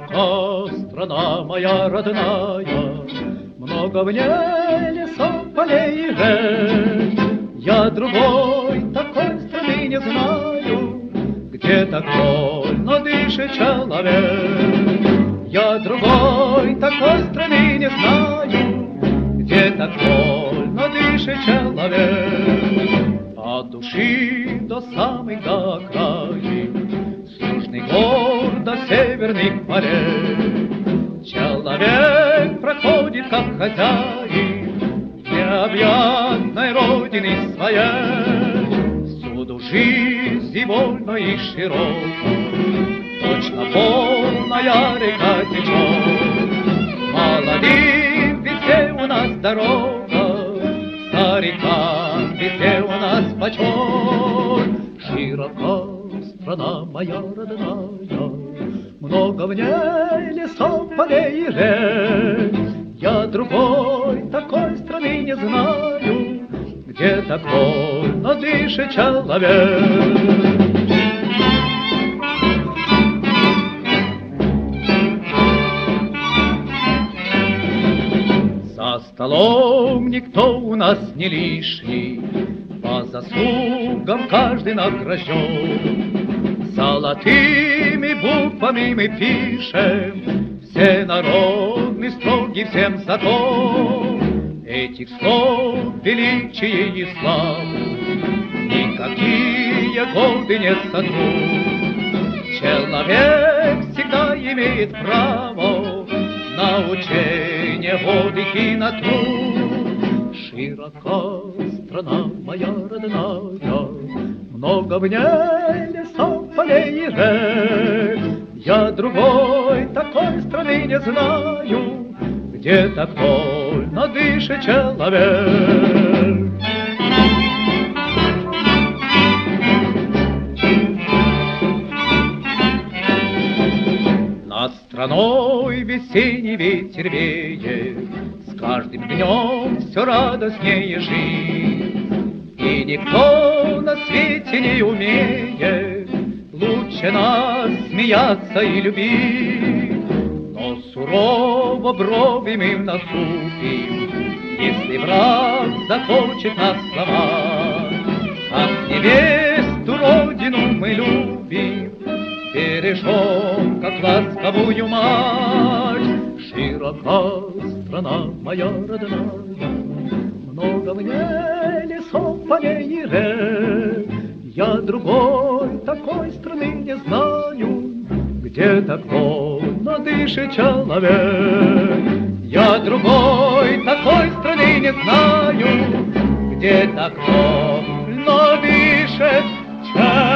Широка страна моя родная, много в ней лесов, полей и рек. Я другой такой страны не знаю, где так вольно дышит человек. Я другой такой страны не знаю, где так вольно дышит человек. От души до самых до окраин, с южных гор до северных морей, человек проходит как хозяин необъятной родины своей. Всюду жизнь вольна и широка, точно полная река течет. Молодым везде у нас дорога, старикам везде у нас почет. Широка страна моя родная, много в ней лесов, полей и рек. Я другой такой страны не знаю, где так вольно дышит человек. За столом никто у нас не лишний, по заслугам каждый награжден. Золотыми буквами мы пишем все народный строгий всем закон. Этих слов величие и славу никакие годы не сотрут. Человек всегда имеет право на учение, воды и на труд. Широка страна моя родная, много в ней лесов, полей и рек. Я другой такой страны не знаю, где так вольно дышит человек. Над страной весенний ветер веет, с каждым днем все радостнее жить. И никто на свете не умеет лучше нас смеяться и любить. Но сурово брови мы насупим, если враг захочет нас сломать. Как невесту родину мы любим, бережем, как ласковую мать. Широка страна моя родная, много в ней лесов, полей и рек. Я другой такой страны не знаю, где так вольно дышит человек. Я другой такой страны не знаю, где так вольно дышит человек.